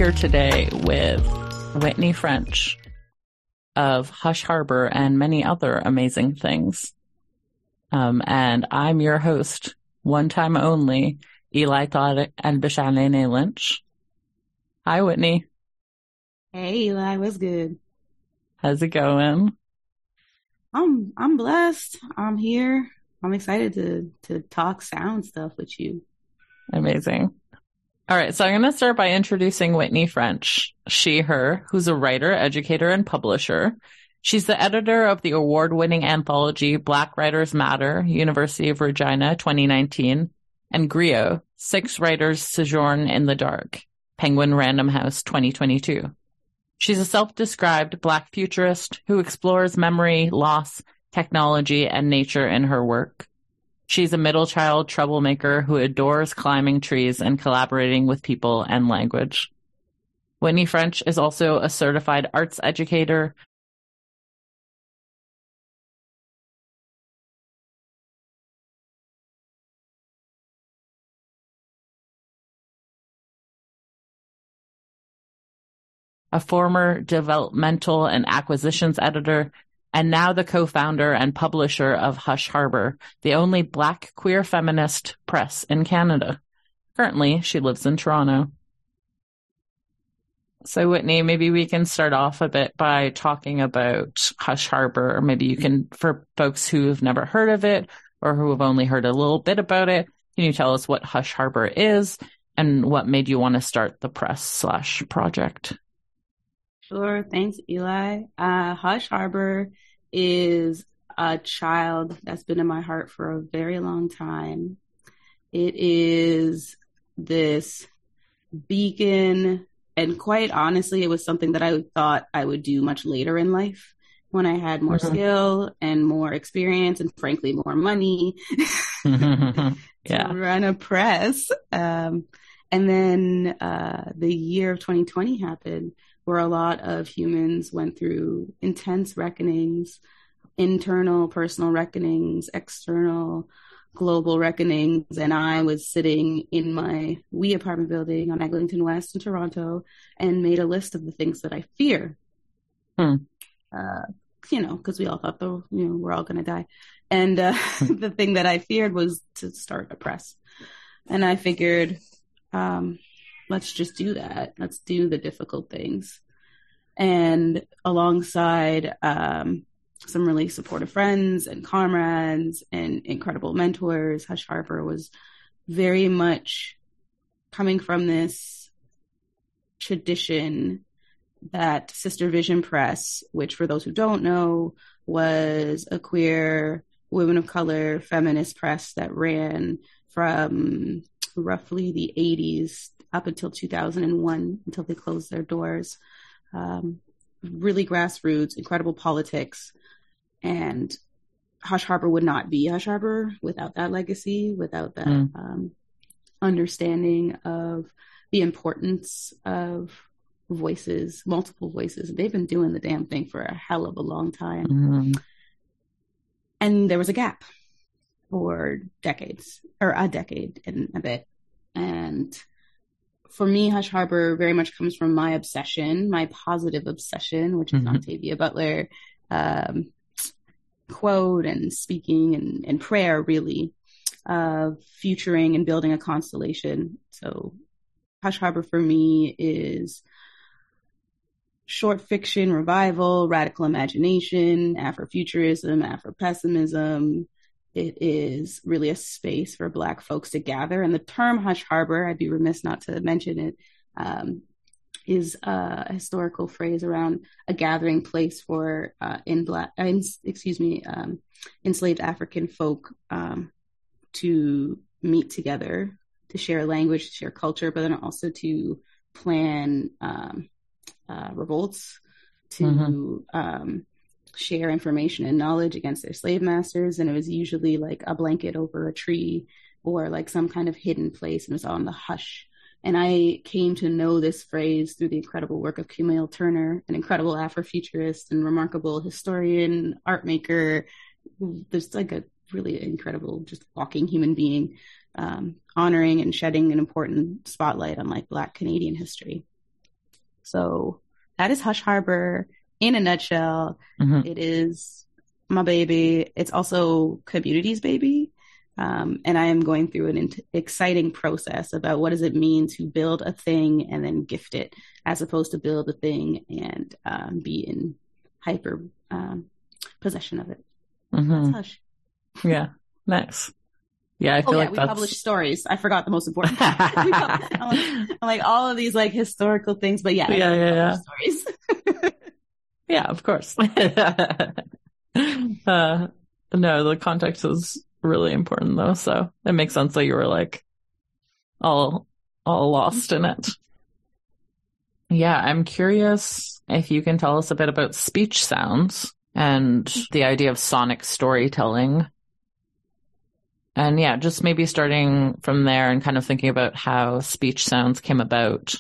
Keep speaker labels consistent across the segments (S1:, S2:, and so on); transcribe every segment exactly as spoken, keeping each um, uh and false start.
S1: here today with Whitney French of Hush Harbor and many other amazing things. Um, and I'm your host, one time only, Eli Tariq Al-Bishalene Lynch. Hi, Whitney.
S2: Hey, Eli, what's good?
S1: How's it going?
S2: I'm I'm blessed. I'm here. I'm excited to to talk sound stuff with you.
S1: Amazing. All right, so I'm going to start by introducing Whitney French, she, her, who's a writer, educator, and publisher. She's the editor of the award-winning anthology Black Writers Matter, University of Regina, twenty nineteen, and Griot, Six Writers Sojourn in the Dark, Penguin Random House, twenty twenty-two. She's a self-described Black futurist who explores memory, loss, technology, and nature in her work. She's a middle child troublemaker who adores climbing trees and collaborating with people and language. Whitney French is also a certified arts educator, a former developmental and acquisitions editor, and now the co-founder and publisher of Hush Harbor, the only Black queer feminist press in Canada. Currently, she lives in Toronto. So, Whitney, maybe we can start off a bit by talking about Hush Harbor, or maybe you can, for folks who have never heard of it or who have only heard a little bit about it, can you tell us what Hush Harbor is and what made you want to start the press slash project?
S2: Sure. Thanks, Eli. Uh, Hush Harbor is a child that's been in my heart for a very long time. It is this beacon, and quite honestly, it was something that I thought I would do much later in life when I had more mm-hmm. skill and more experience and frankly, more money
S1: yeah.
S2: to run a press. Um, and then uh, the year of twenty twenty happened, where a lot of humans went through intense reckonings, internal personal reckonings, external global reckonings. And I was sitting in my wee apartment building on Eglinton West in Toronto and made a list of the things that I fear.
S1: Hmm.
S2: Uh, you know, because we all thought, the, you know, we're all going to die. And uh, the thing that I feared was to start a press. And I figured, um, let's just do that. Let's do the difficult things. And alongside um, some really supportive friends and comrades and incredible mentors, Hush Harbor was very much coming from this tradition that Sister Vision Press, which for those who don't know, was a queer, women of color, feminist press that ran from roughly the eighties up until two thousand one, until they closed their doors. Um, really grassroots, incredible politics. And Hush Harbor would not be Hush Harbor without that legacy, without that mm. um, understanding of the importance of voices, multiple voices. They've been doing the damn thing for a hell of a long time.
S1: Mm.
S2: And there was a gap for decades, or a decade and a bit. And for me, Hush Harbor very much comes from my obsession, my positive obsession, which is mm-hmm. Octavia Butler um, quote and speaking and, and prayer, really, of futuring and building a constellation. So Hush Harbor for me is short fiction revival, radical imagination, Afrofuturism, Afropessimism. It is really a space for Black folks to gather. And the term Hush Harbor, I'd be remiss not to mention it, um, is a historical phrase around a gathering place for uh, in Black, uh, in, excuse me, um, enslaved African folk um, to meet together, to share language, to share culture, but then also to plan um, uh, revolts, to mm-hmm. um, share information and knowledge against their slave masters. And it was usually like a blanket over a tree or like some kind of hidden place, and it was on the hush. And I came to know this phrase through the incredible work of Camille Turner, an incredible Afrofuturist and remarkable historian, art maker. There's like a really incredible, just walking human being, um, honoring and shedding an important spotlight on like Black Canadian history. So that is Hush Harbor in a nutshell.
S1: Mm-hmm.
S2: It is my baby. It's also community's baby. Um, and I am going through an in- exciting process about what does it mean to build a thing and then gift it, as opposed to build a thing and um, be in hyper um, possession of it.
S1: Mm-hmm.
S2: That's Hush.
S1: Yeah, nice. Yeah, I feel
S2: oh, yeah,
S1: like
S2: we
S1: that's...
S2: publish stories. I forgot the most important. I'm, like, I'm like all of these like historical things, but yeah,
S1: yeah, yeah, yeah.
S2: Stories.
S1: Yeah, of course. uh, no, the context is really important though, so it makes sense that you were like all all lost in it. Yeah, I'm curious if you can tell us a bit about speech sounds and the idea of sonic storytelling. And yeah, just maybe starting from there and kind of thinking about how speech sounds came about.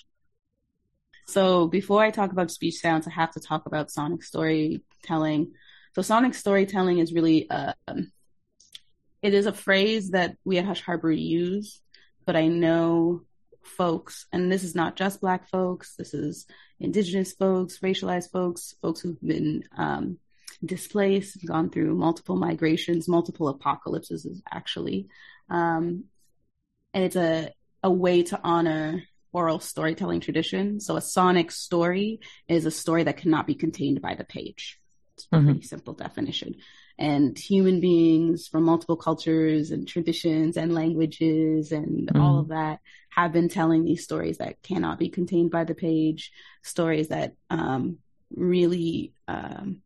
S2: So before I talk about speech sounds, I have to talk about sonic storytelling. So sonic storytelling is really, uh, um, it is a phrase that we at Hush Harbor use, but I know folks, and this is not just Black folks, this is Indigenous folks, racialized folks, folks who've been um, displaced, gone through multiple migrations, multiple apocalypses actually. Um, and it's a, a way to honor oral storytelling tradition. So a sonic story is a story that cannot be contained by the page. It's a pretty mm-hmm. simple definition. And human beings from multiple cultures and traditions and languages and mm-hmm. all of that have been telling these stories that cannot be contained by the page, stories that um, really um,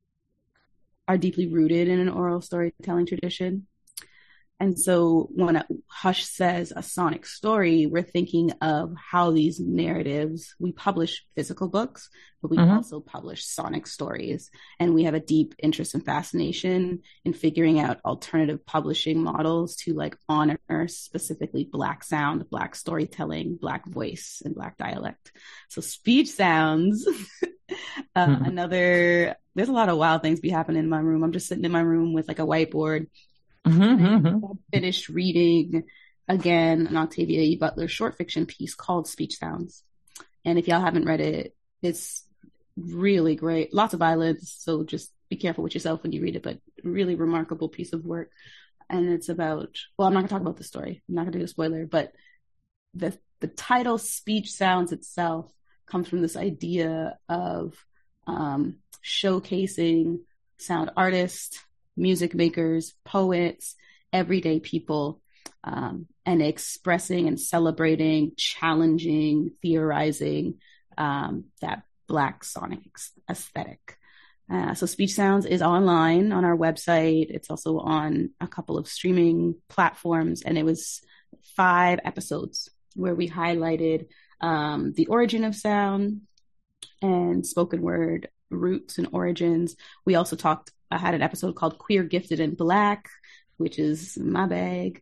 S2: are deeply rooted in an oral storytelling tradition. And so when a Hush says a sonic story, we're thinking of how these narratives, we publish physical books, but we mm-hmm. also publish sonic stories. And we have a deep interest and fascination in figuring out alternative publishing models to like honor specifically Black sound, Black storytelling, Black voice, and Black dialect. So speech sounds, uh, mm-hmm. another, there's a lot of wild things be happening in my room. I'm just sitting in my room with like a whiteboard. Mm-hmm. I finished reading again an Octavia E. Butler short fiction piece called Speech Sounds. And if y'all haven't read it, it's really great. Lots of violence, so just be careful with yourself when you read it, but really remarkable piece of work. And it's about, well, I'm not gonna talk about the story. I'm not gonna do a spoiler, but the the title Speech Sounds itself comes from this idea of um, showcasing sound artists, music makers, poets, everyday people, um, and expressing and celebrating, challenging, theorizing um, that Black sonic aesthetic. Uh, so Speech Sounds is online on our website. It's also on a couple of streaming platforms, and it was five episodes where we highlighted um, the origin of sound and spoken word roots and origins. We also talked I had an episode called Queer, Gifted, and Black, which is my bag,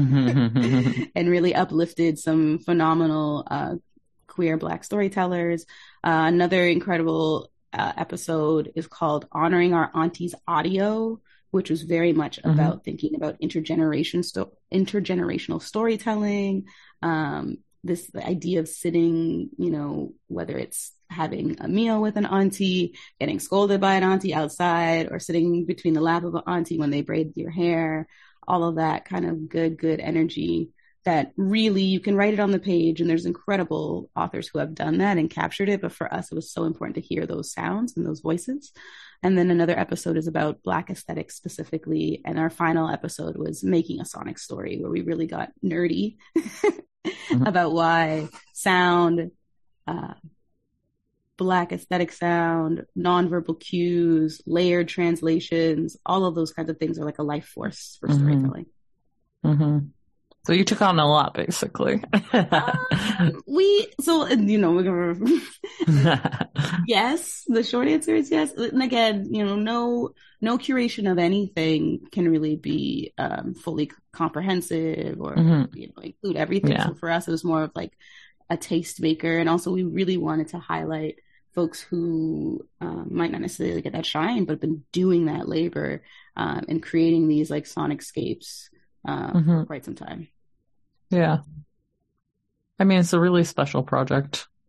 S2: and really uplifted some phenomenal uh, queer Black storytellers. Uh, another incredible uh, episode is called Honoring Our Aunties Audio, which was very much mm-hmm. about thinking about intergeneration sto- intergenerational storytelling, um, this the idea of sitting, you know, whether it's having a meal with an auntie, getting scolded by an auntie outside, or sitting between the lap of an auntie when they braid your hair, all of that kind of good, good energy that really you can write it on the page. And there's incredible authors who have done that and captured it. But for us, it was so important to hear those sounds and those voices. And then another episode is about Black aesthetics specifically. And our final episode was making a sonic story, where we really got nerdy mm-hmm. about why sound, uh, Black aesthetic sound, nonverbal cues, layered translations, all of those kinds of things are like a life force for mm-hmm. storytelling.
S1: Mm-hmm. So you took on a lot, basically.
S2: um, we, so, you know, we're gonna, yes, the short answer is yes. And again, you know, no, no curation of anything can really be um, fully comprehensive or, mm-hmm. you know, include everything. Yeah. So for us, it was more of like a tastemaker. And also we really wanted to highlight folks who um, might not necessarily get that shine, but have been doing that labor um, and creating these like sonic scapes uh, mm-hmm. for quite some time.
S1: Yeah. I mean, it's a really special project.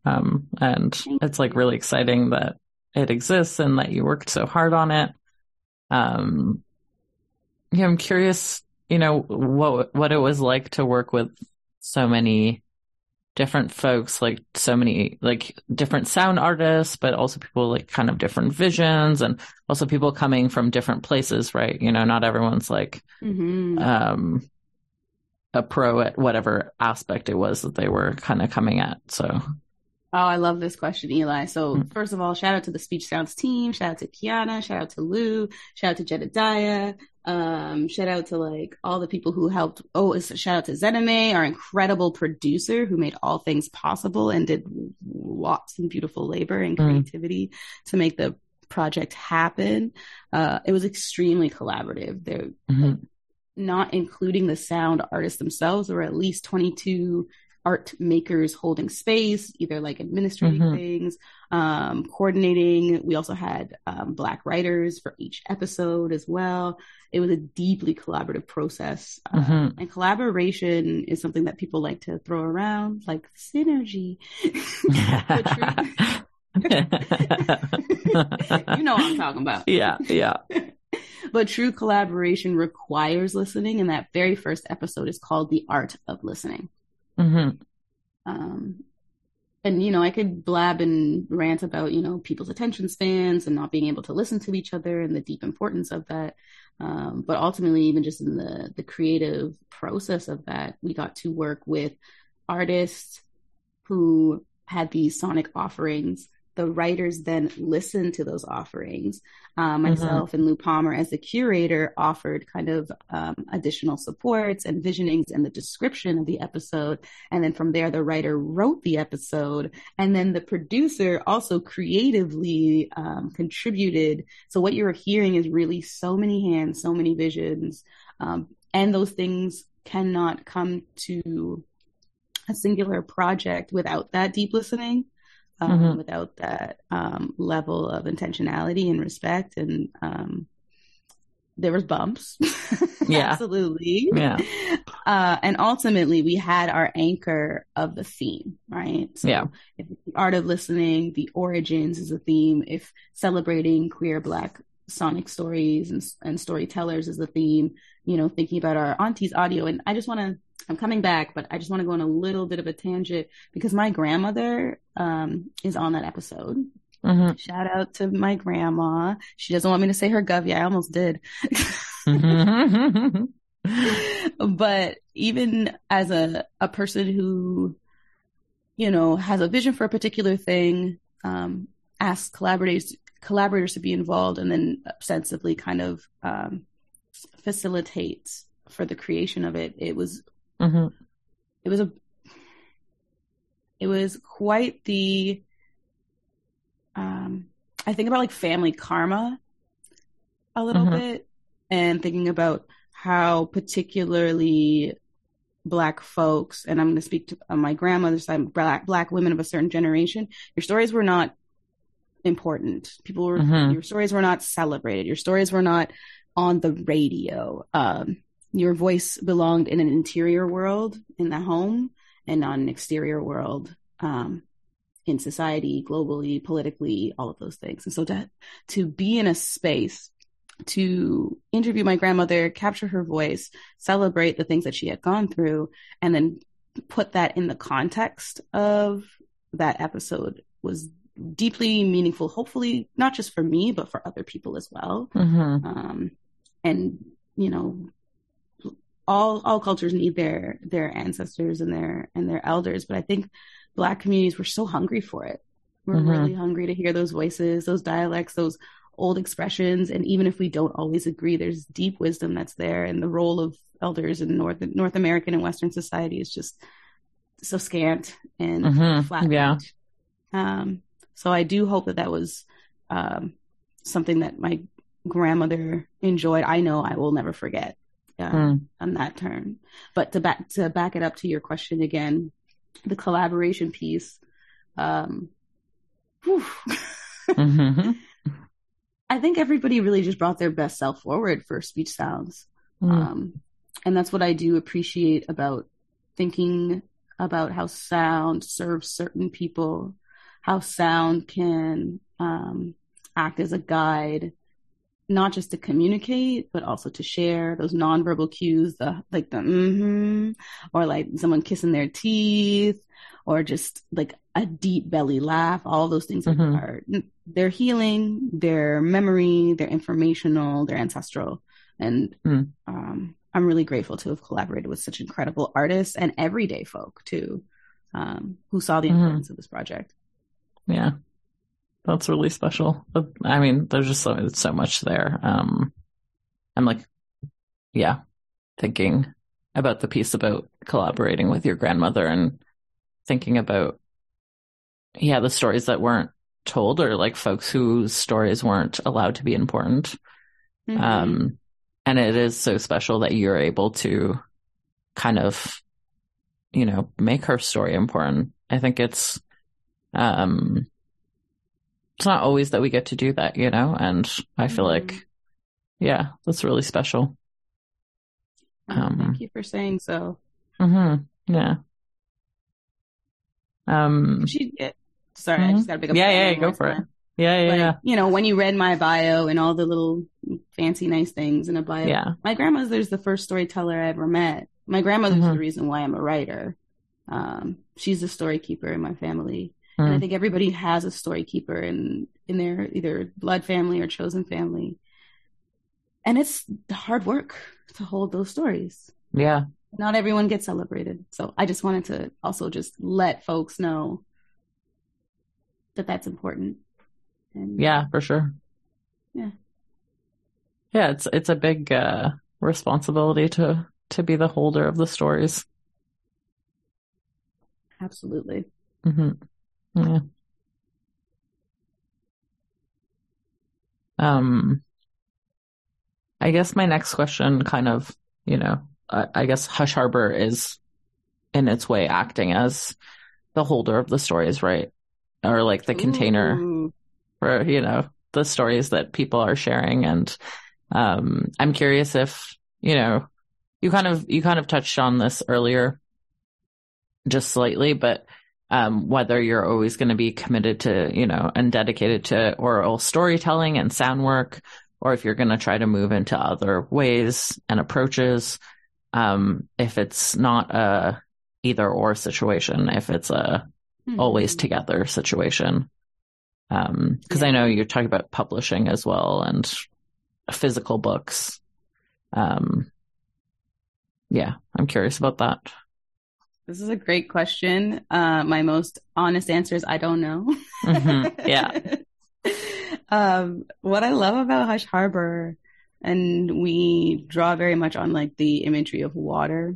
S1: Um, and
S2: Thank
S1: it's like
S2: you.
S1: really exciting that it exists and that you worked so hard on it. Um, yeah, I'm curious, you know, what what it was like to work with so many different folks, like so many like different sound artists, but also people like kind of different visions and also people coming from different places, right? You know, not everyone's like
S2: Mm-hmm.
S1: um a pro at whatever aspect it was that they were kind of coming at. So
S2: Oh, I love this question, Eli. So
S1: mm,
S2: first of all, shout out to the Speech Sounds team. Shout out to Kiana. Shout out to Lou. Shout out to Jedediah. Um, shout out to like all the people who helped. Oh, it's- shout out to Zename, our incredible producer who made all things possible and did lots and beautiful labor and
S1: mm,
S2: creativity to make the project happen. Uh, it was extremely collaborative. There, like,
S1: mhm,
S2: not including the sound artists themselves, there were at least twenty-two art makers holding space, either like administrating
S1: mhm,
S2: things, um, coordinating. We also had um, Black writers for each episode as well. It was a deeply collaborative process. Uh,
S1: mhm.
S2: and collaboration is something that people like to throw around, like synergy. But truth, you know what I'm talking about.
S1: Yeah, yeah.
S2: But true collaboration requires listening, and that very first episode is called The Art of Listening.
S1: Mhm,
S2: Um, and, you know, I could blab and rant about, you know, people's attention spans and not being able to listen to each other and the deep importance of that. Um, but ultimately, even just in the, the creative process of that, we got to work with artists who had these sonic offerings. The writers then listened to those offerings. Um,
S1: mhm,
S2: myself and Lou Palmer, as the curator, offered kind of um, additional supports and visionings and the description of the episode. And then from there, the writer wrote the episode. And then the producer also creatively um, contributed. So what you're hearing is really so many hands, so many visions. Um, and those things cannot come to a singular project without that deep listening, um,
S1: mhm.
S2: without that um, level of intentionality and respect. And um, there was bumps,
S1: Yeah,
S2: absolutely.
S1: yeah,
S2: Uh, and ultimately, we had our anchor of the theme, right? So,
S1: yeah.
S2: if the art of listening, the origins is a theme. If celebrating queer Black sonic stories and, and storytellers is the theme, you know, thinking about our auntie's audio. And I just want to, I'm coming back, but I just want to go on a little bit of a tangent because my grandmother um, is on that episode.
S1: Mhm,
S2: Shout out to my grandma. She doesn't want me to say her gov. Yeah, I almost did.
S1: mhm.
S2: But even as a, a person who, you know, has a vision for a particular thing, um, asks collaborators collaborators to be involved and then ostensibly kind of um, facilitates for the creation of it. It was
S1: Mhm,
S2: it was a it was quite the um, I think about like family karma a little
S1: mhm,
S2: bit and thinking about how particularly Black folks, and I'm going to speak to on my grandmother's side, black black women of a certain generation, your stories were not important. People were
S1: mhm,
S2: your stories were not celebrated. Your stories were not on the radio. Um, your voice belonged in an interior world in the home and not an exterior world um, in society, globally, politically, all of those things. And so to to be in a space to interview my grandmother, capture her voice, celebrate the things that she had gone through, and then put that in the context of that episode was deeply meaningful, hopefully not just for me, but for other people as well.
S1: mhm.
S2: Um, and, you know, all all cultures need their their ancestors and their and their elders, but I think Black communities were so hungry for it. We're
S1: Mhm.
S2: really hungry to hear those voices, those dialects, those old expressions. And even if we don't always agree, there's deep wisdom that's there. And the role of elders in North North American and Western society is just so scant and
S1: Mhm. Yeah.
S2: flattened. Um, so I do hope that that was um, something that my grandmother enjoyed. I know I will never forget um,
S1: Mm.
S2: on that term. But to back to back it up to your question again, the collaboration piece. Um, whew.
S1: Mhm.
S2: I think everybody really just brought their best self forward for Speech Sounds.
S1: Mm.
S2: Um, and that's what I do appreciate about thinking about how sound serves certain people, how sound can um, act as a guide, not just to communicate, but also to share those nonverbal cues, the like the mm-hmm, or like someone kissing their teeth, or just like a deep belly laugh. All those things mm-hmm. are, they're healing, they're memory, they're informational, they're ancestral. And mm. um, I'm really grateful to have collaborated with such incredible artists and everyday folk too, um, who saw the importance mm-hmm. of this project.
S1: Yeah. That's really special. I mean, there's just so, so much there. Um, I'm like, yeah, thinking about the piece about collaborating with your grandmother and thinking about, yeah, the stories that weren't told, or like folks whose stories weren't allowed to be important. Mm-hmm. Um, and it is so special that you're able to kind of, you know, make her story important. I think it's, um, it's not always that we get to do that, you know, and I feel mm-hmm. like, yeah, that's really special.
S2: Um, Thank you for saying so.
S1: Mm-hmm, yeah. Um,
S2: she, yeah, sorry, mm-hmm. I just got to pick up.
S1: Yeah, yeah, go for it. Yeah, yeah, like, yeah.
S2: You know, when you read my bio and all the little fancy, nice things in a bio,
S1: yeah.
S2: my grandmother's the first storyteller I ever met. My grandmother's mm-hmm. the reason why I'm a writer. Um, she's the story keeper in my family. And I think everybody has a story keeper in, in their either blood family or chosen family. And it's hard work to hold those stories.
S1: Yeah.
S2: Not everyone gets celebrated. So I just wanted to also just let folks know that that's important. And,
S1: yeah, for sure.
S2: Yeah.
S1: Yeah, it's it's a big uh, responsibility to, to be the holder of the stories.
S2: Absolutely.
S1: Mm-hmm. Yeah. Um, I guess my next question kind of, you know, I, I guess Hush Harbor is in its way acting as the holder of the stories, right? Or like the container
S2: Ooh.
S1: for, you know, the stories that people are sharing. And um, I'm curious if, you know, you kind of, you kind of touched on this earlier just slightly, but Um, whether you're always going to be committed to, you know, and dedicated to oral storytelling and sound work, or if you're going to try to move into other ways and approaches, um, if it's not a either or situation, if it's a mm-hmm. always together situation. Um, cause yeah. I know you're talking about publishing as well and physical books. Um, yeah, I'm curious about that.
S2: This is a great question. Uh, my most honest answer is I don't know.
S1: Mm-hmm. Yeah.
S2: um, what I love about Hush Harbor, and we draw very much on like the imagery of water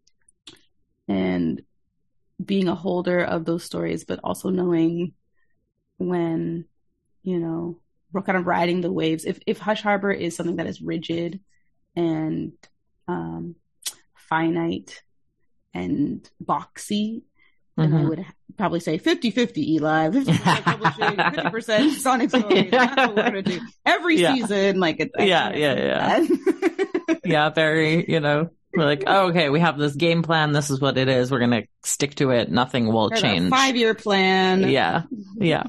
S2: and being a holder of those stories, but also knowing when, you know, we're kind of riding the waves. If if Hush Harbor is something that is rigid and um, finite and boxy, then mm-hmm. I would probably say fifty-fifty, Eli. fifty percent publishing, fifty percent Sonic Stories. That's what we're going to do. Every yeah. season, like it's...
S1: Yeah, yeah, yeah. yeah, very, you know, we're like, oh, okay, we have this game plan. This is what it is. We're going to stick to it. Nothing will Here's change.
S2: Five-year plan.
S1: Yeah, yeah.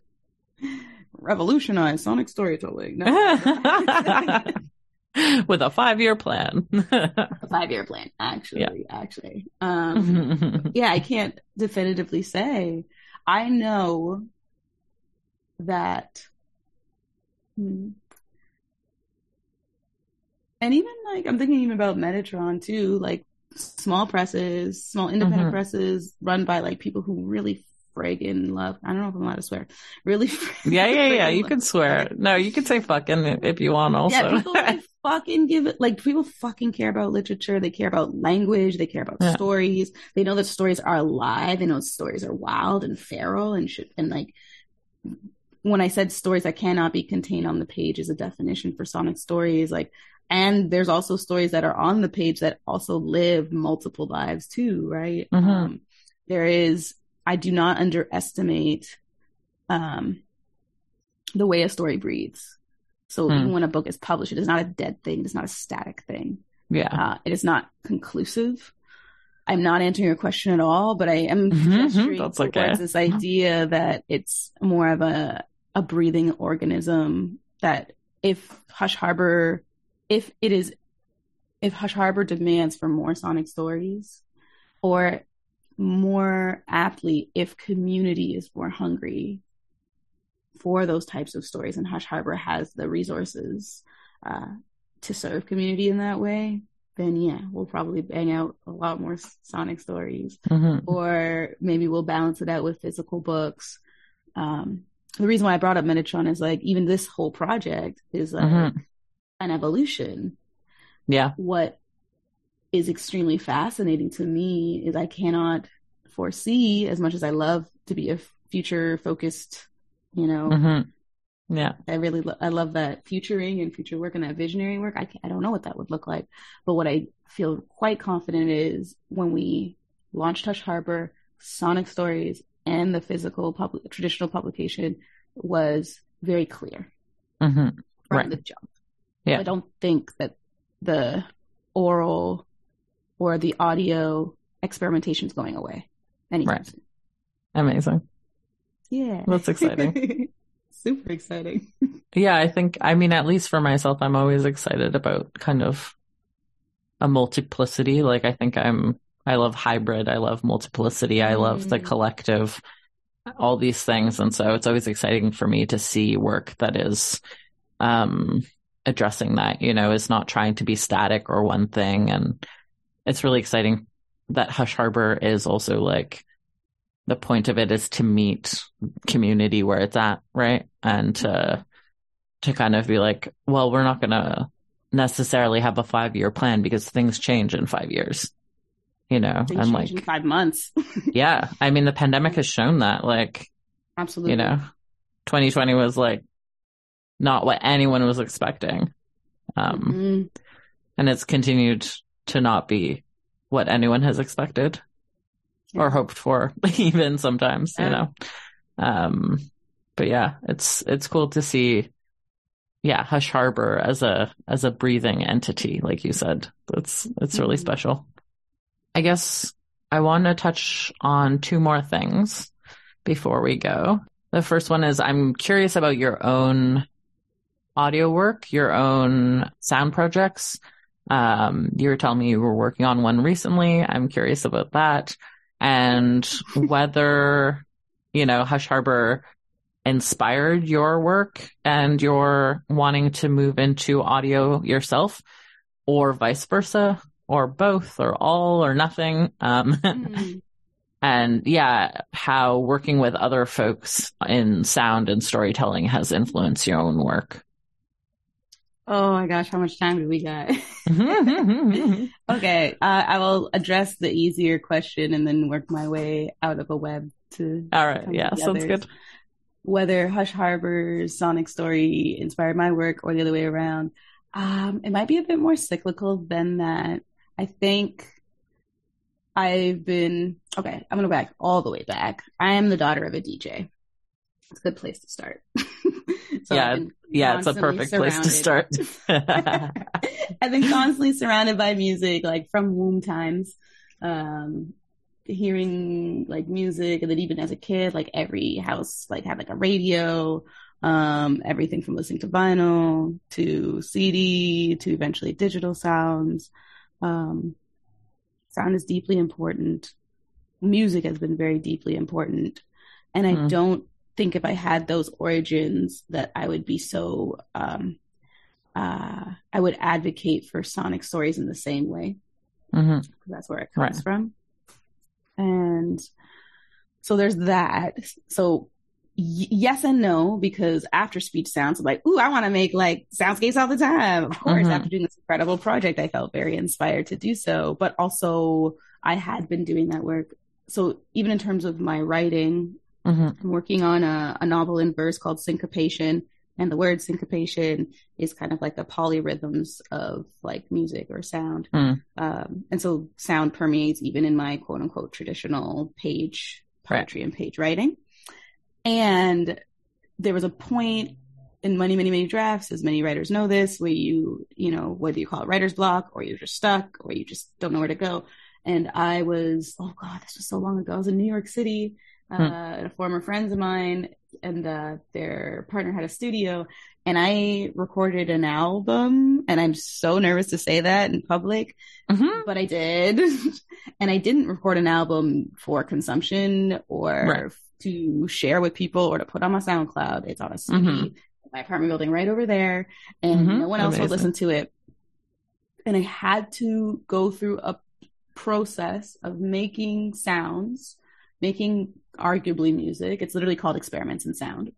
S2: Revolutionize Sonic storytelling. No.
S1: With a five-year plan.
S2: A five-year plan, actually, yeah. actually. Um, yeah, I can't definitively say. I know that, hmm, and even like, I'm thinking even about Metatron too, like small presses, small independent mm-hmm. presses run by like people who really friggin' love, I don't know if I'm allowed to swear, really.
S1: Yeah, yeah, yeah, you can swear. No, you can say fucking if you want also.
S2: Yeah, people like fucking give it, like people fucking care about literature, they care about language, they care about yeah. stories, they know that stories are alive, they know stories are wild and feral and should, and like, when I said stories that cannot be contained on the page is a definition for Sonic Stories, like, and there's also stories that are on the page that also live multiple lives too, right?
S1: Mm-hmm.
S2: Um, there is, I do not underestimate um, the way a story breathes. So mm. even when a book is published, it is not a dead thing. It is not a static thing.
S1: Yeah.
S2: Uh, it is not conclusive. I'm not answering your question at all, but I am
S1: Mm-hmm.
S2: gesturing
S1: That's
S2: towards
S1: okay.
S2: this idea that it's more of a, a breathing organism, that if Hush Harbor, if it is, if Hush Harbor demands for more sonic stories, or more aptly, if community is more hungry for those types of stories, and Hush Harbor has the resources uh, to serve community in that way, then yeah, we'll probably bang out a lot more sonic stories.
S1: Mm-hmm.
S2: Or maybe we'll balance it out with physical books. Um, the reason why I brought up Metatron is like, even this whole project is like
S1: Mm-hmm.
S2: an evolution.
S1: Yeah.
S2: What is extremely fascinating to me is I cannot foresee, as much as I love to be a future focused, you know,
S1: Mm-hmm. Yeah.
S2: I really, lo- I love that futuring and future work and that visionary work. I, I don't know what that would look like, but what I feel quite confident is when we launched Hush Harbor, Sonic Stories, and the physical pub- traditional publication was very clear
S1: Mm-hmm.
S2: from
S1: Right.
S2: the jump.
S1: Yeah.
S2: I don't think that the oral or the audio experimentation is going away anytime
S1: Right.
S2: soon.
S1: Amazing.
S2: Yeah.
S1: That's exciting.
S2: Super exciting.
S1: Yeah, I think, I mean, at least for myself, I'm always excited about kind of a multiplicity. Like, I think I'm, I love hybrid. I love multiplicity. I love the
S2: Mm.
S1: collective, all these things. And so it's always exciting for me to see work that is, um, addressing that, you know, is not trying to be static or one thing. And it's really exciting that Hush Harbor is also like, the point of it is to meet community where it's at, right? And to, to kind of be like, well, we're not going to necessarily have a five year plan because things change in five years, you know,
S2: Things
S1: and
S2: change
S1: like,
S2: in five months.
S1: yeah, I mean, the pandemic has shown that, like,
S2: Absolutely.
S1: you know, twenty twenty was like not what anyone was expecting. Um,
S2: Mhm.
S1: and it's continued to not be what anyone has expected
S2: Yeah.
S1: or hoped for, even sometimes, you
S2: Yeah.
S1: know. Um, but yeah, it's it's cool to see, yeah, Hush Harbor as a as a breathing entity, like you said. It's it's really
S2: Mhm.
S1: special. I guess I want to touch on two more things before we go. The first one is I'm curious about your own audio work, your own sound projects. Um, you were telling me you were working on one recently. I'm curious about that. And whether, you know, Hush Harbor inspired your work and your wanting to move into audio yourself, or vice versa, or both, or all, or nothing. Um,
S2: Mm.
S1: and yeah, how working with other folks in sound and storytelling has influenced your own work.
S2: Oh my gosh, how much time do we got? Okay, uh, I will address the easier question and then work my way out of a web to
S1: All right.
S2: come to
S1: Yeah,
S2: the
S1: sounds
S2: others.
S1: good.
S2: Whether Hush Harbor's Sonic Story inspired my work or the other way around, um, it might be a bit more cyclical than that. I think I've been, okay, I'm going to back all the way back. I am the daughter of a D J. It's a good place to start. So
S1: yeah,
S2: I've been
S1: yeah, it's a
S2: constantly
S1: perfect place to start.
S2: surrounded- I've been constantly surrounded by music, like from womb times, um, hearing like music, and then even as a kid, like every house like had like a radio, um, everything from listening to vinyl to C D to eventually digital sounds. Um, sound is deeply important. Music has been very deeply important, and I
S1: Hmm.
S2: don't think if I had those origins that I would be so um uh I would advocate for sonic stories in the same way,
S1: hmm
S2: because that's where it comes
S1: Right.
S2: from. And so there's that. So y- yes and no, because after speech sounds, I'm like, ooh, I want to make like soundscapes all the time. Of course,
S1: Mhm.
S2: after doing this incredible project, I felt very inspired to do so. But also I had been doing that work. So even in terms of my writing,
S1: hmm
S2: I'm working on a, a novel in verse called Syncopation. And the word syncopation is kind of like the polyrhythms of like music or sound.
S1: Mm.
S2: Um, and so sound permeates even in my quote unquote traditional page poetry and page writing. And there was a point in many, many, many drafts, as many writers know this, where you, you know, whether you call it writer's block or you're just stuck or you just don't know where to go. And I was, oh God, this was so long ago. I was in New York City, uh, hmm. and a former friends of mine and uh, their partner had a studio, and I recorded an album, and I'm so nervous to say that in public, mm-hmm. but I did. And I didn't record an album for consumption or right. to share with people or to put on my SoundCloud. It's on a C D, mm-hmm. my apartment building right over there, and mm-hmm. no one else Amazing. Would listen to it. And I had to go through a process of making sounds, making arguably music. It's literally called Experiments in Sound,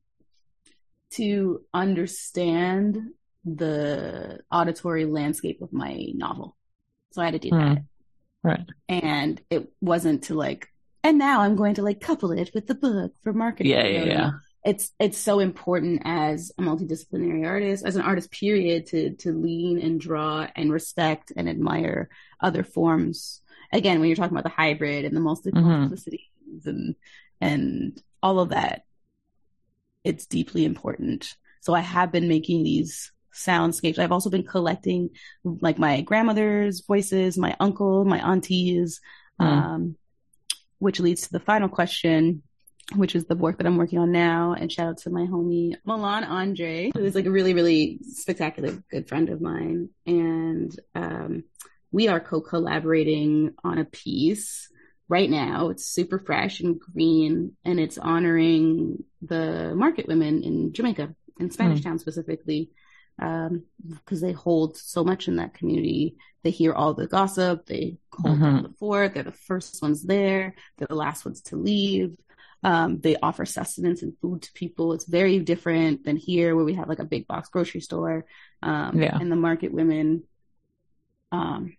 S2: to understand the auditory landscape of my novel. So I had to do mm. that.
S1: Right.
S2: And it wasn't to like, and now I'm going to like couple it with the book for marketing.
S1: Yeah, yeah, yeah.
S2: It's it's so important as a multidisciplinary artist, as an artist, period, to to lean and draw and respect and admire other forms. Again, when you're talking about the hybrid and the multiplicities mm-hmm. and and all of that, it's deeply important. So I have been making these soundscapes. I've also been collecting like my grandmother's voices, my uncle, my aunties, mm. um, which leads to the final question, which is the work that I'm working on now. And shout out to my homie, Milan Andre, who is like a really, really spectacular good friend of mine. And um, we are co-collaborating on a piece right now. It's super fresh and green, and it's honoring the market women in Jamaica, in Spanish mm. Town specifically, um, because they hold so much in that community. They hear all the gossip. They hold mm-hmm. down the fort. They're the first ones there. They're the last ones to leave. Um, they offer sustenance and food to people. It's very different than here, where we have like a big box grocery store. Um, yeah. And the market women, um,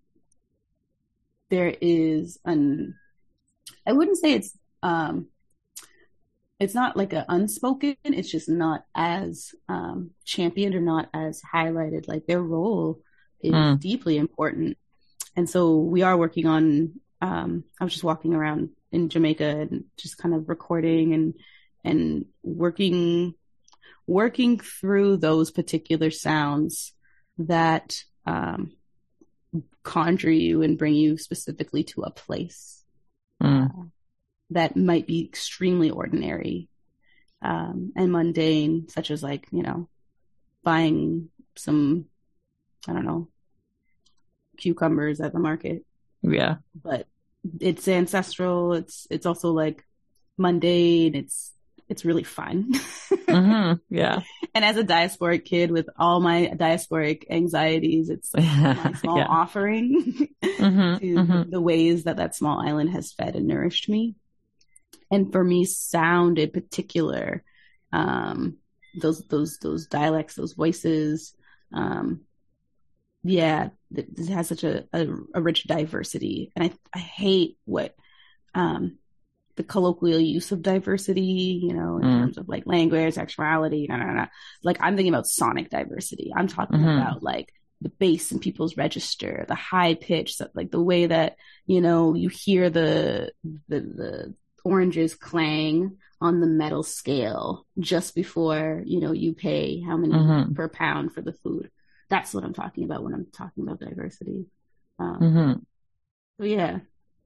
S2: there is an, I wouldn't say it's, um, it's not like an unspoken, it's just not as um, championed or not as highlighted. Like their role is mm. deeply important. And so we are working on, um, I was just walking around in Jamaica and just kind of recording and, and working, working through those particular sounds that um, conjure you and bring you specifically to a place. Mm. Uh, that might be extremely ordinary um, and mundane, such as like, you know, buying some, I don't know, cucumbers at the market.
S1: Yeah.
S2: But it's ancestral. It's, it's also like mundane. It's, it's really fun.
S1: mm-hmm. Yeah.
S2: And as a diasporic kid with all my diasporic anxieties, it's my small yeah. offering mm-hmm. to mm-hmm. the ways that that small island has fed and nourished me. And for me, sound in particular, um, those those those dialects, those voices, um, yeah, it has such a, a, a rich diversity. And I I hate what um, the colloquial use of diversity, you know, in mm. terms of like language, sexuality, no, no, no. Like I'm thinking about sonic diversity. I'm talking mm-hmm. about like the bass in people's register, the high pitch, like the way that, you know, you hear the the the oranges clang on the metal scale just before, you know, you pay how many mm-hmm. per pound for the food. That's what I'm talking about when I'm talking about diversity. Um, mm-hmm. So yeah,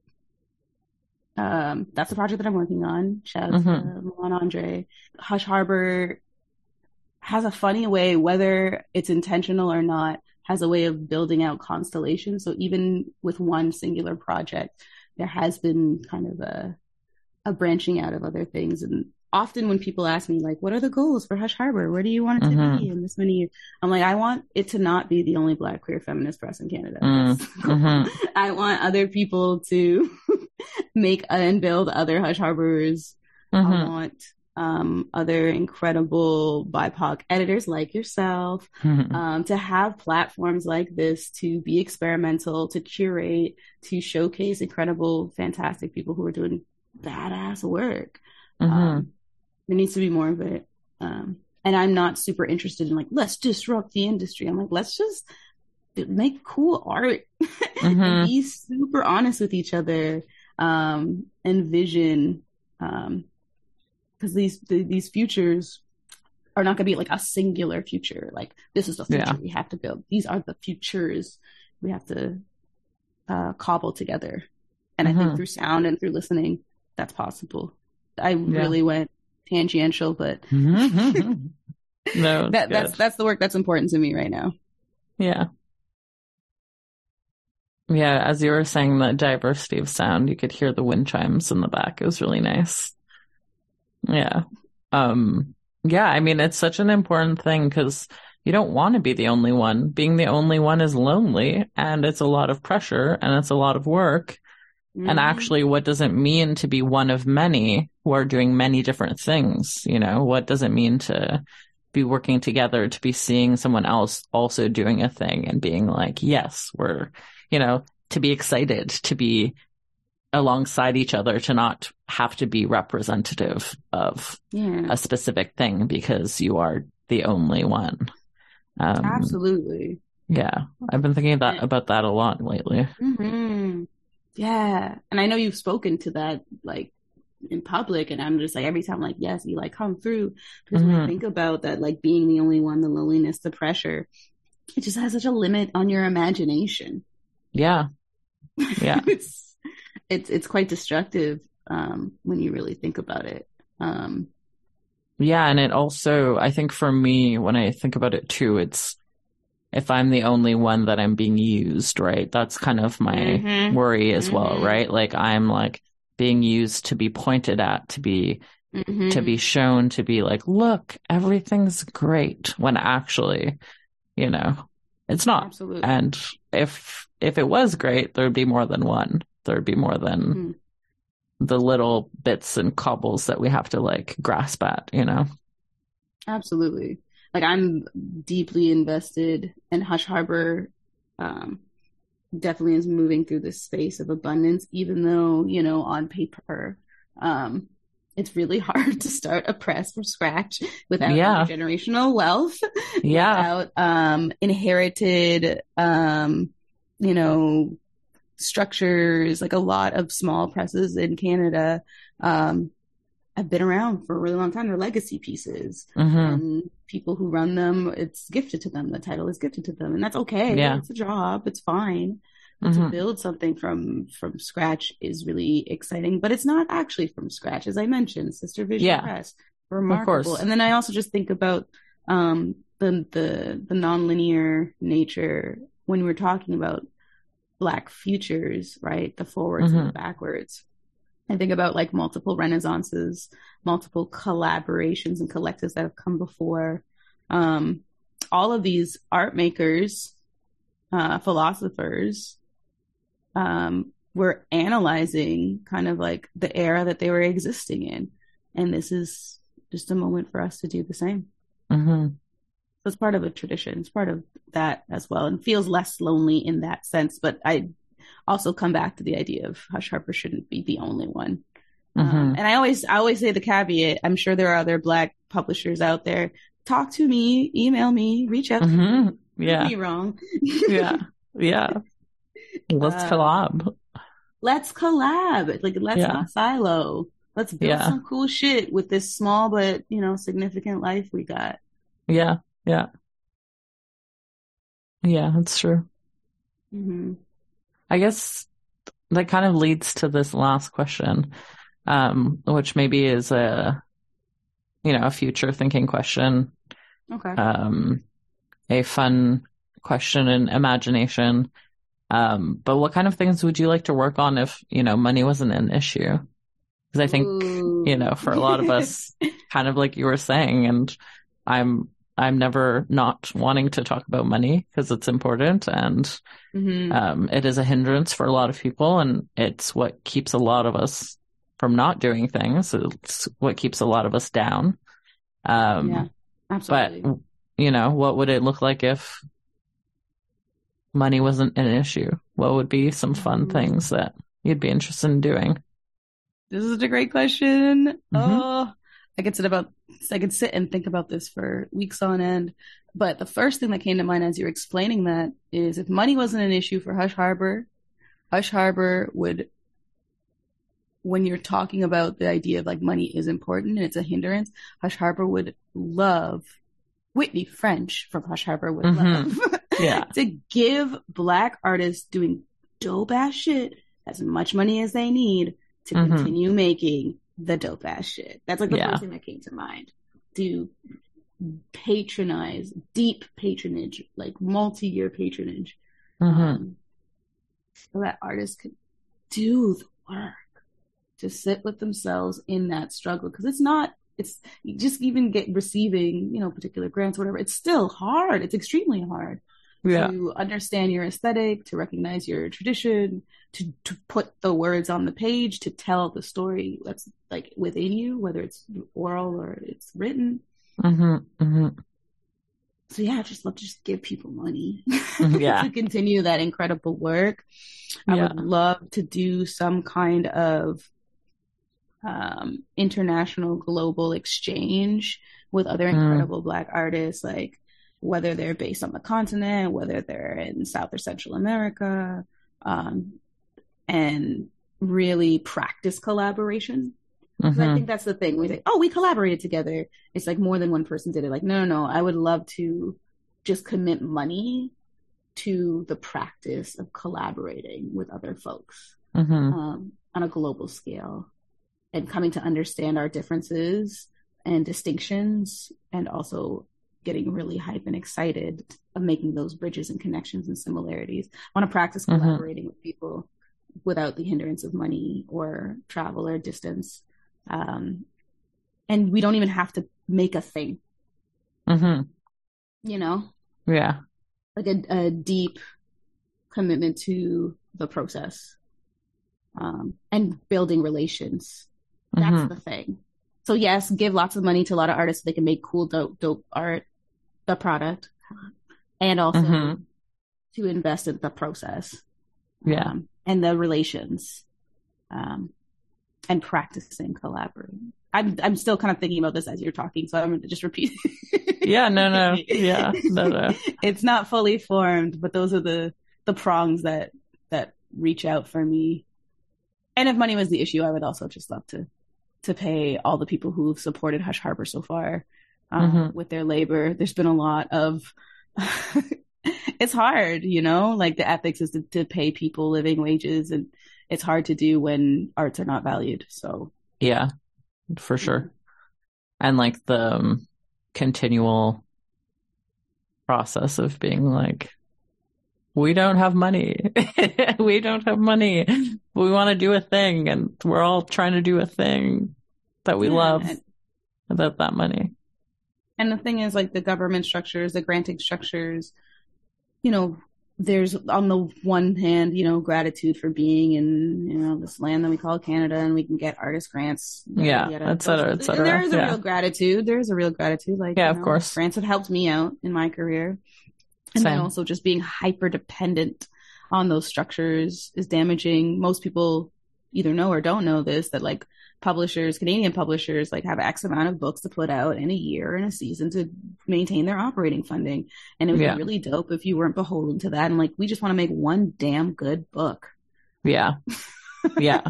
S2: um, that's the project that I'm working on. Shout out mm-hmm. to Milan Andre. Hush Harbor has a funny way, whether it's intentional or not, has a way of building out constellations. So even with one singular project, there has been kind of a a branching out of other things. And often when people ask me, like, what are the goals for Hush Harbor? Where do you want it mm-hmm. to be in this many years? I'm like, I want it to not be the only Black queer feminist press in Canada. Mm-hmm. I want other people to make and build other Hush Harbors. Mm-hmm. I want um, other incredible B I P O C editors like yourself mm-hmm. um, to have platforms like this, to be experimental, to curate, to showcase incredible, fantastic people who are doing badass work. Mm-hmm. Um, there needs to be more of it. Um, and I'm not super interested in like, let's disrupt the industry. I'm like, let's just make cool art mm-hmm. and be super honest with each other, um, and vision. Um, cause these, the, these futures are not gonna be like a singular future. Like this is the future yeah. we have to build. These are the futures we have to, uh, cobble together. And
S1: Mm-hmm.
S2: I think through sound and through listening, that's possible. I really went tangential, but
S1: Mm-hmm. No,
S2: that
S1: good.
S2: that's that's the work that's important to me right now.
S1: Yeah. Yeah, as you were saying the diversity of sound, you could hear the wind chimes in the back. It was really nice. Yeah. Um, yeah, I mean, it's such an important thing because you don't want to be the only one. Being the only one is lonely and it's a lot of pressure and it's a lot of work.
S2: Mm-hmm.
S1: And actually, what does it mean to be one of many who are doing many different things? You know, what does it mean to be working together, to be seeing someone else also doing a thing and being like, yes, we're, you know, to be excited, to be alongside each other, to not have to be representative of
S2: yeah.
S1: a specific thing because you are the only one. Um,
S2: Absolutely.
S1: Yeah. I've been thinking that, about that a lot lately.
S2: Mm-hmm. Yeah. And I know you've spoken to that like in public, and I'm just like, every time, like, yes, you like come through. Because
S1: Mm-hmm.
S2: when I think about that, like being the only one, the loneliness, the pressure, it just has such a limit on your imagination.
S1: Yeah. Yeah.
S2: it's, it's, it's quite destructive um, when you really think about it. Um,
S1: yeah. And it also, I think for me, when I think about it too, it's, if I'm the only one that I'm being used, right? That's kind of my
S2: mm-hmm.
S1: worry as
S2: mm-hmm.
S1: well, right? Like I'm like being used to be pointed at, to be,
S2: mm-hmm.
S1: to be shown, to be like, look, everything's great, when actually, you know, it's not.
S2: Absolutely.
S1: And if, if it was great, there'd be more than one. There'd be more than
S2: mm-hmm.
S1: the little bits and cobbles that we have to like grasp at, you know?
S2: Absolutely. Like I'm deeply invested, and Hush Harbor um, definitely is moving through this space of abundance, even though, you know, on paper, um, it's really hard to start a press from scratch without
S1: Yeah.
S2: generational wealth,
S1: Yeah.
S2: without um, inherited, um, you know, structures. Like a lot of small presses in Canada um, have been around for a really long time. They're legacy pieces.
S1: Mm-hmm.
S2: And people who run them, it's gifted to them. The title is gifted to them, and that's okay.
S1: Yeah.
S2: It's a job. It's fine. But
S1: mm-hmm.
S2: to build something from from scratch is really exciting. But it's not actually from scratch, as I mentioned. Sister Vision
S1: Yeah.
S2: Press, remarkable. And then I also just think about um, the the the nonlinear nature when we're talking about Black futures, right? The forwards
S1: mm-hmm.
S2: and the backwards. I think about like multiple renaissances, multiple collaborations and collectives that have come before. Um, all of these art makers, uh, philosophers, um, were analyzing kind of like the era that they were existing in. And this is just a moment for us to do the same.
S1: Mm-hmm.
S2: So it's part of a tradition. It's part of that as well, and feels less lonely in that sense. But I also come back to the idea of Hush Harbor shouldn't be the only one.
S1: Mm-hmm.
S2: Um, and I always, I always say the caveat. I'm sure there are other Black publishers out there. Talk to me, email me, reach out
S1: mm-hmm.
S2: to me.
S1: Yeah.
S2: Prove me wrong.
S1: yeah. Yeah. Let's
S2: uh,
S1: collab.
S2: Let's collab. Like, let's
S1: yeah.
S2: not silo. Let's build
S1: yeah.
S2: some cool shit with this small but, you know, significant life we got.
S1: Yeah. Yeah. Yeah, that's true.
S2: Mm-hmm.
S1: I guess that kind of leads to this last question, um, which maybe is a, you know, a future thinking question.
S2: Okay.
S1: Um, a fun question and imagination. Um, but what kind of things would you like to work on if, you know, money wasn't an issue? Because I think,
S2: Ooh.
S1: you know, for a lot of us, kind of like you were saying, and I'm, I'm never not wanting to talk about money because it's important, and
S2: mm-hmm.
S1: um, it is a hindrance for a lot of people, and it's what keeps a lot of us from not doing things. It's what keeps a lot of us down. Um,
S2: yeah, absolutely.
S1: But, you know, what would it look like if money wasn't an issue? What would be some fun
S2: mm-hmm.
S1: things that you'd be interested in doing?
S2: This is a great question.
S1: Mm-hmm.
S2: Oh, I could sit about, I could sit and think about this for weeks on end. But the first thing that came to mind as you're explaining that is, if money wasn't an issue for Hush Harbor, Hush Harbor would, when you're talking about the idea of like money is important and it's a hindrance, Hush Harbor would love, Whitney French from Hush Harbor would
S1: mm-hmm.
S2: love
S1: yeah.
S2: to give Black artists doing dope ass shit as much money as they need to
S1: Mm-hmm.
S2: continue making the dope ass shit. That's like the
S1: Yeah.
S2: first thing that came to mind. To patronize, deep patronage, like multi-year patronage,
S1: Mm-hmm.
S2: um, so that artists could do the work to sit with themselves in that struggle. Because it's not, it's you just even get receiving, you know, particular grants, whatever. It's still hard. It's extremely hard
S1: Yeah.
S2: to understand your aesthetic, to recognize your tradition, to to put the words on the page, to tell the story that's like within you, whether it's oral or it's written.
S1: Mm-hmm. Mm-hmm.
S2: So yeah, I just love to just give people money
S1: Yeah.
S2: to continue that incredible work. I
S1: Yeah.
S2: would love to do some kind of um, international global exchange with other incredible mm. Black artists, like whether they're based on the continent, whether they're in South or Central America, um, and really practice collaboration. Mm-hmm. I think that's the thing. We say, oh, we collaborated together. It's like more than one person did it. Like, no, no, no. I would love to just commit money to the practice of collaborating with other folks mm-hmm. um, on a global scale and coming to understand our differences and distinctions, and also getting really hype and excited of making those bridges and connections and similarities. I want to practice collaborating mm-hmm. with people without the hindrance of money or travel or distance. Um, and we don't even have to make a thing,
S1: mm-hmm. you
S2: know?
S1: Yeah.
S2: Like a, a deep commitment to the process, um, and building relations. That's mm-hmm. the thing. So yes, give lots of money to a lot of artists so they can make cool, dope, dope art, the product, and also mm-hmm. to invest in the process.
S1: Yeah.
S2: Um, and the relations. Um, and practicing collaborating. I'm I'm still kind of thinking about this as you're talking, so I'm going to just repeat.
S1: yeah, no, no, yeah, no, no.
S2: It's not fully formed, but those are the the prongs that that reach out for me. And if money was the issue, I would also just love to to pay all the people who've supported Hush Harbor so far um, mm-hmm. with their labor. There's been a lot of. It's hard, you know, like the ethics is to, to pay people living wages, and it's hard to do when arts are not valued. So
S1: yeah, for sure. Mm-hmm. And like the um, continual process of being like, we don't have money. we don't have money. We want to do a thing, and we're all trying to do a thing that we yeah, love and, without that money.
S2: And the thing is, like the government structures, the granting structures, you know, there's on the one hand, you know, gratitude for being in, you know, this land that we call Canada, and we can get artist grants.
S1: Yeah, et cetera, et cetera.
S2: There is a
S1: yeah.
S2: real gratitude. There is a real gratitude. Like,
S1: yeah,
S2: you
S1: of
S2: know,
S1: course.
S2: Grants have helped me out in my career. And Same. Then also just being hyper dependent on those structures is damaging. Most people either know or don't know this, that like publishers, Canadian publishers, like have X amount of books to put out in a year and a season to maintain their operating funding. And it would yeah. be really dope if you weren't beholden to that. And like, we just want to make one damn good book.
S1: Yeah. Yeah.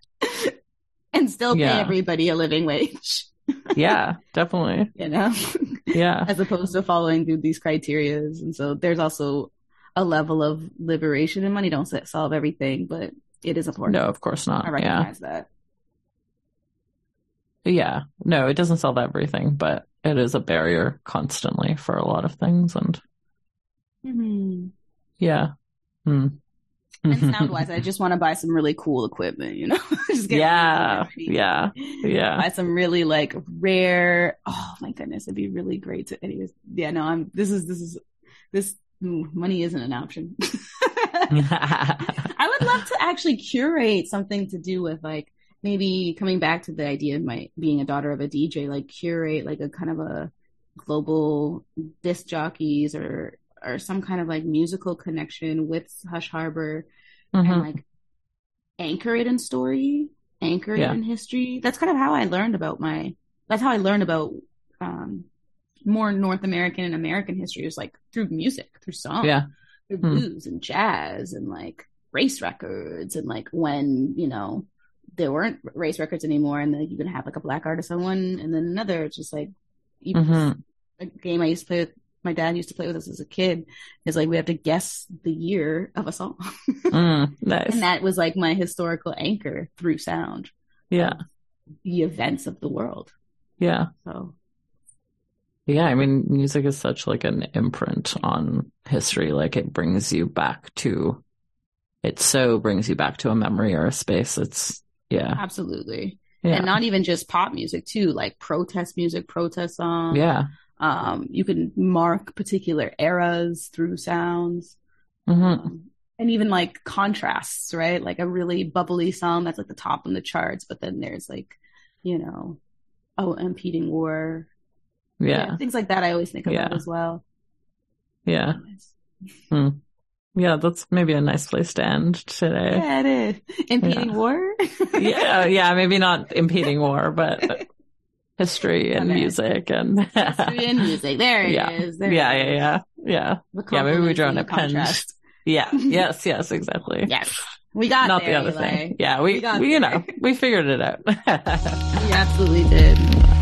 S2: And still pay
S1: yeah.
S2: everybody a living wage.
S1: Yeah, definitely.
S2: You know?
S1: Yeah.
S2: As opposed to following through these criterias. And so there's also a level of liberation, and money don't solve everything, but it is important.
S1: No, of course not.
S2: I recognize
S1: yeah.
S2: that.
S1: Yeah, no, it doesn't solve everything, but it is a barrier constantly for a lot of things. And
S2: mm-hmm.
S1: yeah. Hmm.
S2: And sound wise, I just want to buy some really cool equipment, you know? just get
S1: yeah. Yeah. Yeah.
S2: Buy some really like rare, oh my goodness, it'd be really great to, anyways. Yeah, no, I'm, this is, this is, this money isn't an option. I would love to actually curate something to do with like, maybe coming back to the idea of my being a daughter of a D J, like curate like a kind of a global disc jockeys or or some kind of like musical connection with Hush Harbor, mm-hmm. and like anchor it in story, anchor yeah. it in history. That's kind of how I learned about my, that's how I learned about um, more North American and American history, is like through music, through song,
S1: yeah.
S2: through blues mm. and jazz and like race records, and like when, you know, there weren't race records anymore, and then you can have like a black artist on one and then another. It's just like even mm-hmm. a game I used to play with my dad used to play with us as a kid is like we have to guess the year of a song.
S1: Mm, nice.
S2: And that was like my historical anchor through sound.
S1: Yeah.
S2: The events of the world.
S1: Yeah.
S2: So
S1: yeah, I mean, music is such like an imprint on history. Like it brings you back to, it so brings you back to a memory or a space. It's, yeah.
S2: Absolutely.
S1: Yeah.
S2: And not even just pop music too, like protest music, protest songs.
S1: Yeah.
S2: Um, you can mark particular eras through sounds.
S1: Mm-hmm.
S2: Um, and even like contrasts, right? Like a really bubbly song that's like the top in the charts, but then there's like, you know, oh, impeding war.
S1: Yeah.
S2: yeah things like that I always think about
S1: yeah.
S2: as well.
S1: Yeah. Hmm. Yeah, that's maybe a nice place to end today.
S2: Yeah, it is. Impeding
S1: yeah.
S2: war?
S1: yeah, yeah, maybe not impeding war, but history and
S2: okay.
S1: music and
S2: history and music. There it
S1: yeah.
S2: is. There
S1: yeah,
S2: it
S1: yeah,
S2: is.
S1: yeah, yeah. Yeah, maybe we draw an append. Yeah, yes, yes, exactly.
S2: Yes. We got
S1: not
S2: there,
S1: the other
S2: Eli.
S1: thing. Yeah, we,
S2: we, got
S1: we you know, we figured it out.
S2: We absolutely did.